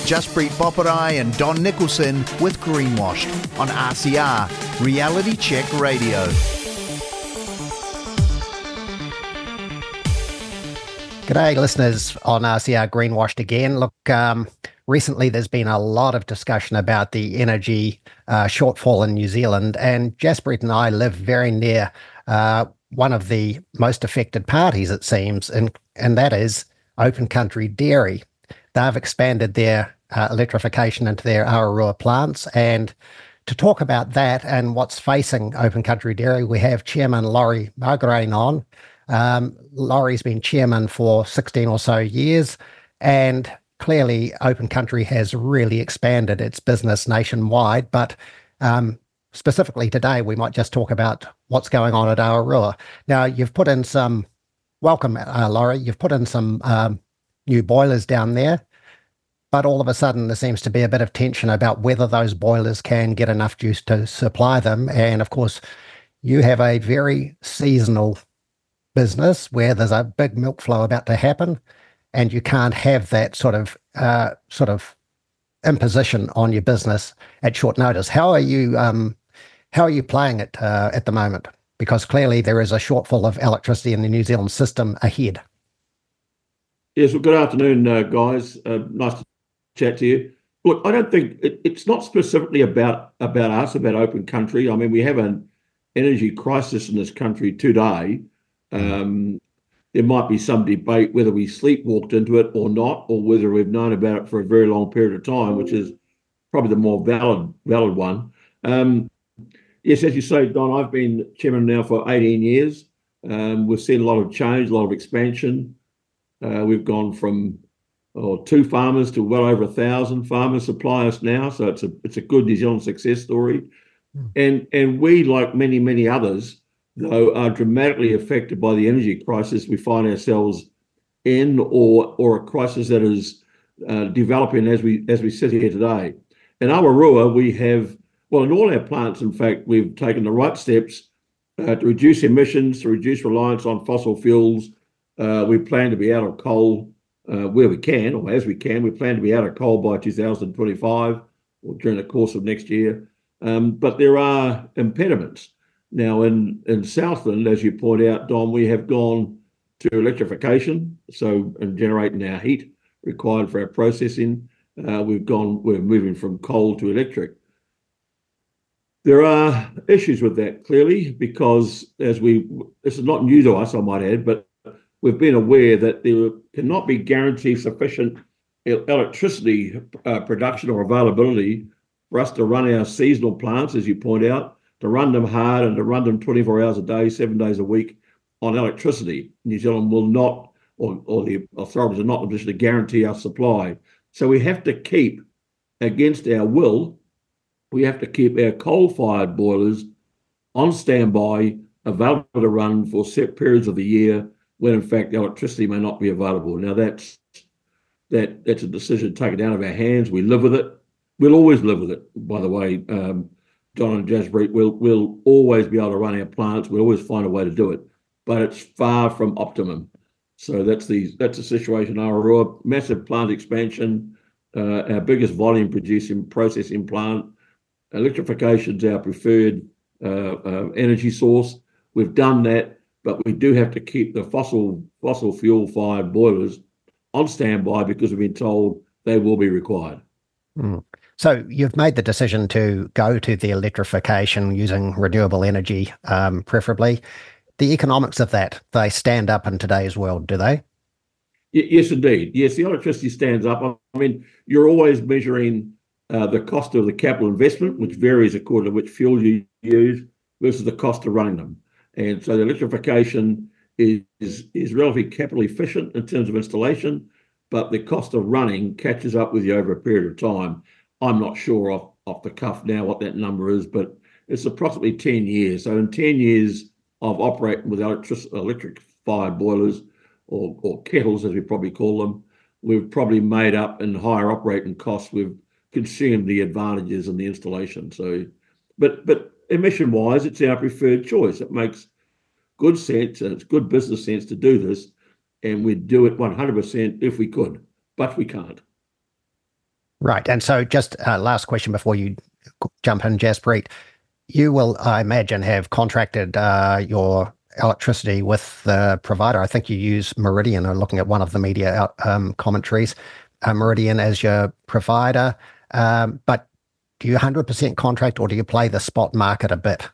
Jaspreet Boparai and Don Nicholson with Greenwashed on RCR, Reality Check Radio. G'day, listeners on RCR Greenwashed again. Look, recently there's been a lot of discussion about the energy shortfall in New Zealand, and Jaspreet and I live very near one of the most affected parties, it seems, and that is Open Country Dairy. They've expanded their electrification into their Awarua plants, and to talk about that and what's facing Open Country Dairy, we have Chairman Laurie Margarain on. Laurie's been chairman for 16 or so years, and clearly Open Country has really expanded its business nationwide, but specifically today we might just talk about what's going on at Awarua. Now, you've put in some, welcome Laurie, you've put in some new boilers down there, but all of a sudden there seems to be a bit of tension about whether those boilers can get enough juice to supply them, and of course you have a very seasonal business where there's a big milk flow about to happen, and you can't have that sort of imposition on your business at short notice. How are you playing it at the moment? Because clearly there is a shortfall of electricity in the New Zealand system ahead. Yes, well, good afternoon, guys. Nice to chat to you. Look, I don't think it's not specifically about us, about Open Country. I mean, we have an energy crisis in this country today. There might be some debate whether we sleepwalked into it or not, or whether we've known about it for a very long period of time, which is probably the more valid one. Yes, as you say, Don, I've been chairman now for 18 years. We've seen a lot of change, a lot of expansion. We've gone from 2 farmers to well over 1,000 farmers supply us now, so it's a good New Zealand success story. And we, like many others, though, are dramatically affected by the energy crisis we find ourselves in, or a crisis that is developing as we sit here today. In Awarua, we have, well, in all our plants, in fact, we've taken the right steps to reduce emissions, to reduce reliance on fossil fuels. We plan to be out of coal where we can, or as we can. We plan to be out of coal by 2025, or during the course of next year. But there are impediments. Now, in Southland, as you point out, Don, we have gone to electrification, and generating our heat required for our processing. We're moving from coal to electric. There are issues with that, clearly, because this is not new to us, I might add, but we've been aware that there cannot be guaranteed sufficient electricity production or availability for us to run our seasonal plants, as you point out, to run them hard and to run them 24 hours a day, 7 days a week on electricity. New Zealand will not, or the authorities are not in a position to guarantee our supply. So we have to keep, against our will, we have to keep our coal-fired boilers on standby, available to run for set periods of the year when, in fact, electricity may not be available. Now, that's a decision taken out of our hands. We live with it. We'll always live with it, by the way. John and Jaspreet, we'll always be able to run our plants. We'll always find a way to do it, but it's far from optimum. So that's the situation. Awarua, massive plant expansion, our biggest volume producing processing plant. Electrification's our preferred energy source. We've done that, but we do have to keep the fossil fuel fired boilers on standby because we've been told they will be required. So you've made the decision to go to the electrification using renewable energy, preferably. The economics of that, they stand up in today's world, do they? Yes, indeed. Yes, the electricity stands up. I mean, you're always measuring the cost of the capital investment, which varies according to which fuel you use, versus the cost of running them. And so the electrification is relatively capital efficient in terms of installation, but the cost of running catches up with you over a period of time. I'm not sure off the cuff now what that number is, but it's approximately 10 years. So in 10 years of operating with electric-fired boilers, or kettles, as we probably call them, we've probably made up in higher operating costs. We've consumed the advantages in the installation. So, but emission-wise, it's our preferred choice. It makes good sense, and it's good business sense to do this, and we'd do it 100% if we could, but we can't. Right. And so just last question before you jump in, Jaspreet. You will, I imagine, have contracted your electricity with the provider. I think you use Meridian. I'm looking at one of the media commentaries, Meridian as your provider. But do you 100% contract, or do you play the spot market a bit?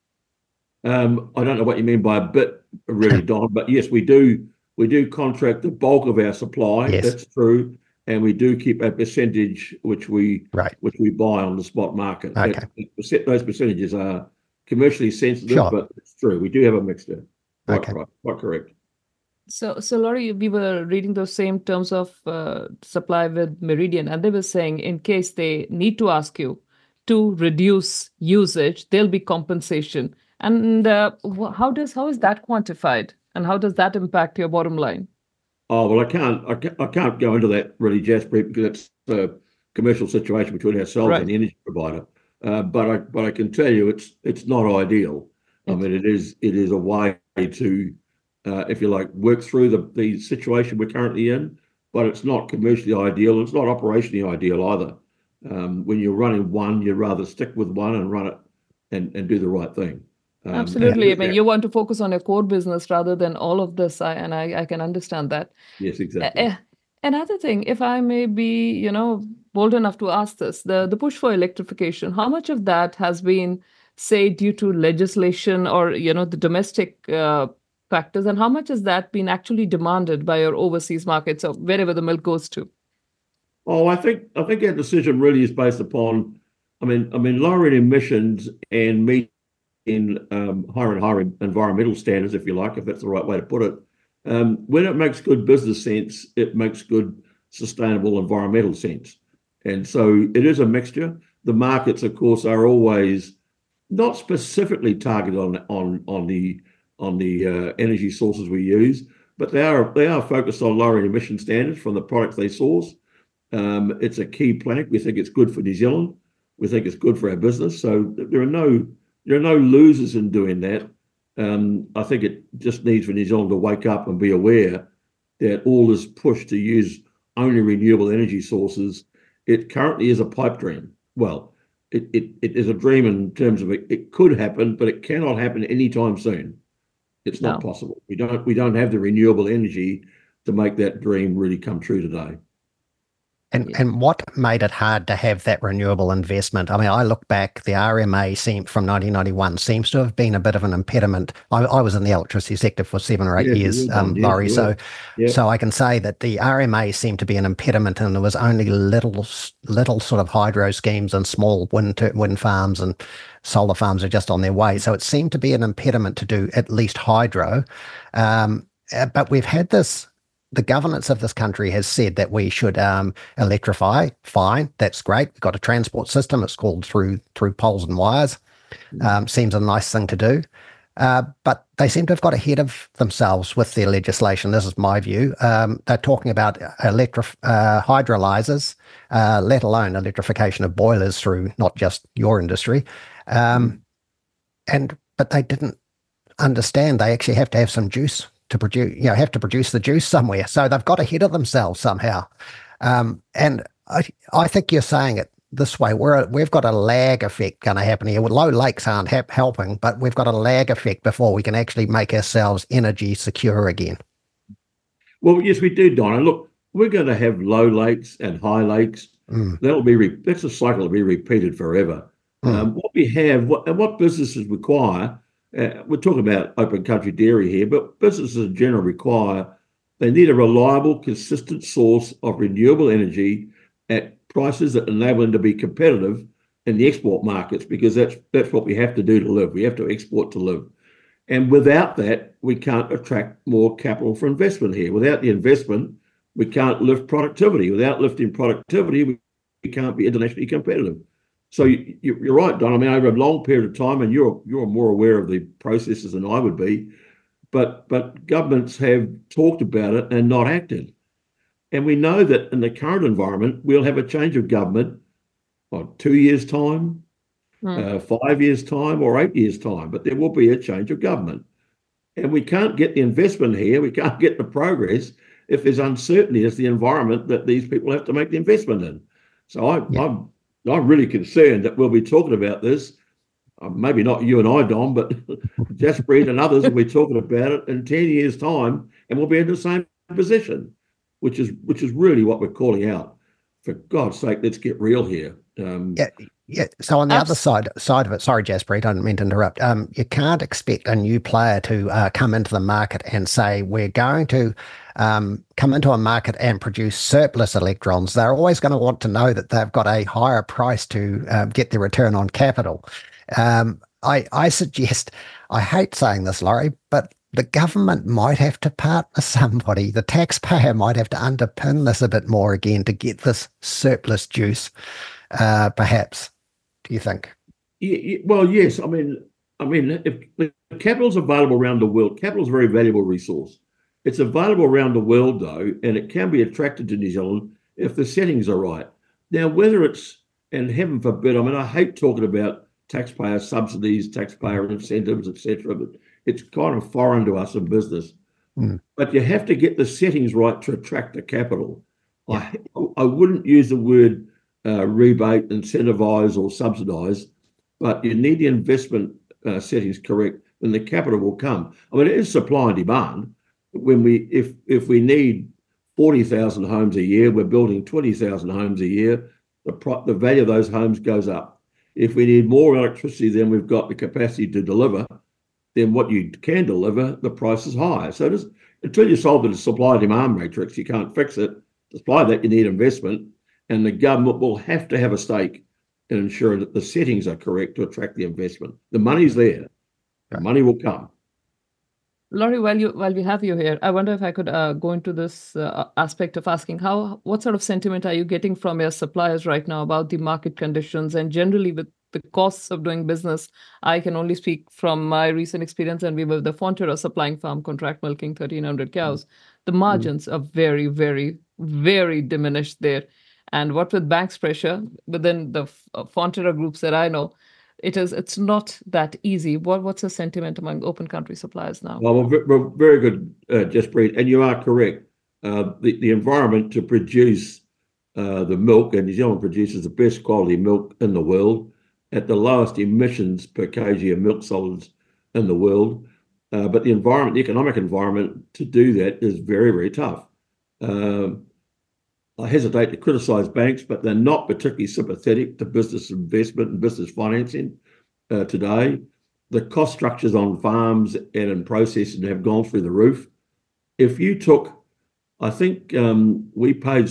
I don't know what you mean by a bit, really, Don, but yes, we do. We do contract the bulk of our supply. Yes. That's true, and we do keep a percentage which we buy on the spot market. Okay. Those percentages are commercially sensitive, but it's true. We do have a mixture. Quite correct. So Laurie, we were reading those same terms of supply with Meridian, and they were saying in case they need to ask you to reduce usage, there'll be compensation. And how is that quantified, and how does that impact your bottom line? Oh well, I can't go into that really, Jaspreet, because it's a commercial situation between ourselves and the energy provider. But I can tell you it's not ideal. I mean, it is a way to, if you like, work through the situation we're currently in, but it's not commercially ideal. It's not operationally ideal either. When you're running one, you'd rather stick with one and run it and do the right thing. Absolutely. I mean, you want to focus on your core business rather than all of this, and I can understand that. Yes, exactly. Another thing, if I may be, bold enough to ask this, the push for electrification, how much of that has been, say, due to legislation or, the domestic factors, and how much has that been actually demanded by your overseas markets or wherever the milk goes to? Oh, I think our decision really is based upon, lowering emissions and meeting higher and higher environmental standards, if you like, if that's the right way to put it. When it makes good business sense, it makes good sustainable environmental sense. And so it is a mixture. The markets, of course, are always not specifically targeted on the energy sources we use, but they are focused on lowering emission standards from the products they source. It's a key plank. We think it's good for New Zealand. We think it's good for our business. So there are no losers in doing that. I think it just needs for New Zealand to wake up and be aware that all this push to use only renewable energy sources, it currently is a pipe dream. Well, it is a dream in terms of it could happen, but it cannot happen anytime soon. It's not possible. We don't have the renewable energy to make that dream really come true today. And what made it hard to have that renewable investment? I mean, I look back, the RMA from 1991 seems to have been a bit of an impediment. I was in the electricity sector for 7 or 8 years, Laurie, so I can say that the RMA seemed to be an impediment, and there was only little sort of hydro schemes and small wind farms and solar farms are just on their way. So it seemed to be an impediment to do at least hydro. But we've had this. The governance of this country has said that we should electrify. Fine, that's great. We've got a transport system. It's called through poles and wires. Seems a nice thing to do. But they seem to have got ahead of themselves with their legislation. This is my view. They're talking about hydrolyzers, let alone electrification of boilers through not just your industry. But they didn't understand they actually have to have some juice to produce, have to produce the juice somewhere. So they've got ahead of themselves somehow. And I think you're saying it this way. We've got a lag effect going to happen here. Low lakes aren't helping, but we've got a lag effect before we can actually make ourselves energy secure again. Well, yes, we do, Donna. Look, we're going to have low lakes and high lakes. That's a cycle to be repeated forever. What we have, what businesses require, we're talking about open country dairy here, but businesses in general they need a reliable, consistent source of renewable energy at prices that enable them to be competitive in the export markets, because that's what we have to do to live. We have to export to live. And without that, we can't attract more capital for investment here. Without the investment, we can't lift productivity. Without lifting productivity, we can't be internationally competitive. So you're right, Don. I mean, over a long period of time, and you're more aware of the processes than I would be, but governments have talked about it and not acted. And we know that in the current environment, we'll have a change of government, 2 years' time, 5 years' time, or 8 years' time, but there will be a change of government. And we can't get the investment here, we can't get the progress if there's uncertainty as the environment that these people have to make the investment in. So I'm really concerned that we'll be talking about this. Maybe not you and I, Don, but Jaspreet and others will be talking about it in 10 years' time, and we'll be in the same position, which is really what we're calling out. For God's sake, let's get real here. Yeah. So on the other side of it, sorry, Jaspreet, I didn't mean to interrupt. You can't expect a new player to come into the market and say, we're going to come into a market and produce surplus electrons. They're always going to want to know that they've got a higher price to get their return on capital. I suggest, I hate saying this, Laurie, but the government might have to partner somebody. The taxpayer might have to underpin this a bit more again to get this surplus juice, perhaps. Do you think? Well, yes. I mean, if the capital's available around the world, capital is a very valuable resource. It's available around the world, though, and it can be attracted to New Zealand if the settings are right. Now, whether it's, and heaven forbid, I mean, I hate talking about taxpayer subsidies, taxpayer incentives, etc., but it's kind of foreign to us in business. But you have to get the settings right to attract the capital. Yeah. I wouldn't use the word rebate, incentivize, or subsidize, but you need the investment settings correct, and the capital will come. I mean, it is supply and demand. When if we need 40,000 homes a year, we're building 20,000 homes a year. The value of those homes goes up. If we need more electricity than we've got the capacity to deliver, then what you can deliver, the price is higher. So just, until you solve the supply-demand matrix, you can't fix it. To supply that, you need investment, and the government will have to have a stake in ensuring that the settings are correct to attract the investment. The money's there. The money will come. Laurie, while we have you here, I wonder if I could go into this aspect of asking what sort of sentiment are you getting from your suppliers right now about the market conditions and generally with the costs of doing business? I can only speak from my recent experience, and we were the Fonterra supplying farm contract milking 1,300 cows. The margins are very, very, very diminished there. And what with banks' pressure within the Fonterra groups that I know, it's not that easy. What's the sentiment among open country suppliers now? Well, very good, Jaspreet, and you are correct. The environment to produce the milk, and New Zealand produces the best quality milk in the world at the lowest emissions per kg of milk solids in the world. But the environment, the economic environment to do that is very, very tough. I hesitate to criticise banks, but they're not particularly sympathetic to business investment and business financing today. The cost structures on farms and in processing have gone through the roof. If you took, I think we paid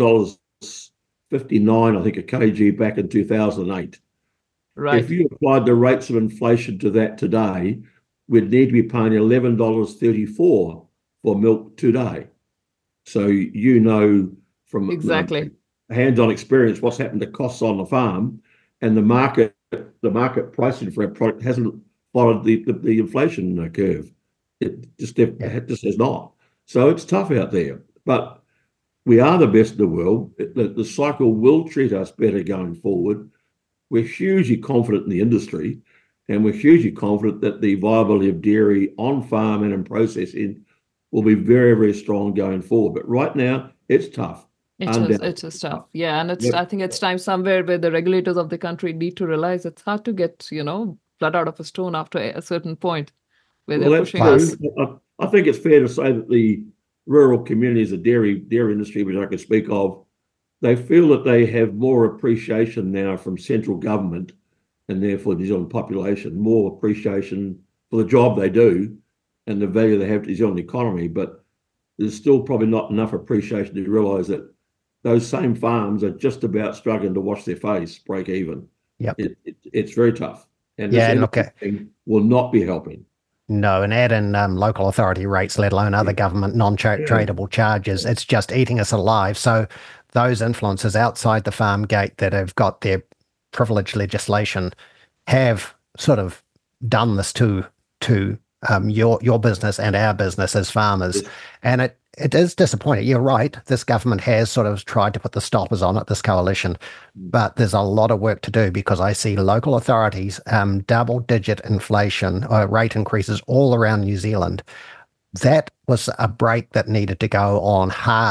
$7.59, I think, a kg back in 2008. Right. If you applied the rates of inflation to that today, we'd need to be paying $11.34 for milk today. So you know from exactly hands-on experience what's happened to costs on the farm, and the market pricing for a product hasn't followed the inflation curve. It just has not. So it's tough out there. But we are the best in the world. The cycle will treat us better going forward. We're hugely confident in the industry, and we're hugely confident that the viability of dairy on farm and in processing will be very, very strong going forward. But right now, it's tough. It is tough. Yeah. And I think it's time somewhere where the regulators of the country need to realize it's hard to get, blood out of a stone after a certain point where they're pushing us. I think it's fair to say that the rural communities, the dairy industry, which I could speak of, they feel that they have more appreciation now from central government and therefore the New Zealand population, more appreciation for the job they do and the value they have to the New Zealand economy. But there's still probably not enough appreciation to realise that those same farms are just about struggling to wash their face, break even. Yep. It's very tough. And this will not be helping. No, and add in local authority rates, let alone other government non-tradable charges. It's just eating us alive. So those influences outside the farm gate that have got their privilege legislation have sort of done this to your business and our business as farmers. And it is disappointing. You're right. This government has sort of tried to put the stoppers on it, this coalition, but there's a lot of work to do because I see local authorities, double-digit inflation rate increases all around New Zealand. That was a break that needed to go on hard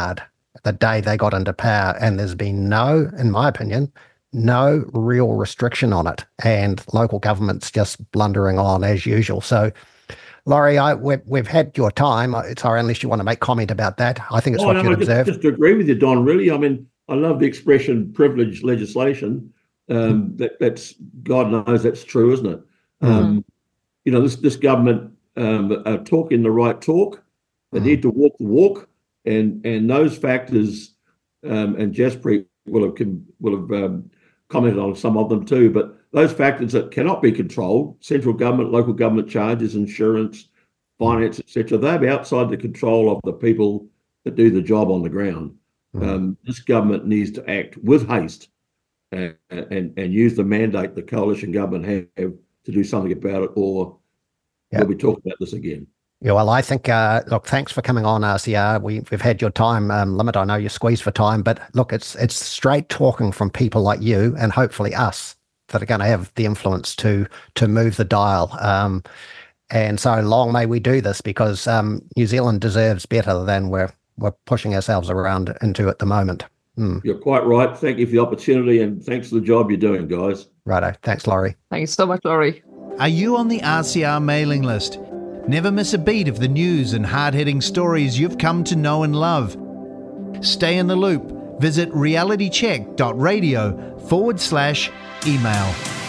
the day they got into power, and there's been no, in my opinion, no real restriction on it, and local government's just blundering on as usual. So, Laurie, we've had your time. Sorry, unless you want to make comment about that. I think it's what you'd observe. Just to agree with you, Don, really. I mean, I love the expression privilege legislation. That's God knows that's true, isn't it? You know, this government are talking the right talk. They need to walk the walk, and those factors, and Jaspreet will have commented on some of them too. But those factors that cannot be controlled, central government, local government charges, insurance, finance, etc., they're outside the control of the people that do the job on the ground. This government needs to act with haste and use the mandate the coalition government have to do something about it, or we'll be talking about this again. Yeah, well, I think, look, thanks for coming on, RCR. We've had your time limit. I know you're squeezed for time, but look, it's straight talking from people like you and hopefully us that are going to have the influence to move the dial. And so long may we do this, because New Zealand deserves better than we're pushing ourselves around into at the moment. You're quite right. Thank you for the opportunity, and thanks for the job you're doing, guys. Righto. Thanks, Laurie. Thank you so much, Laurie. Are you on the RCR mailing list? Never miss a beat of the news and hard-hitting stories you've come to know and love. Stay in the loop. Visit realitycheck.radio/email.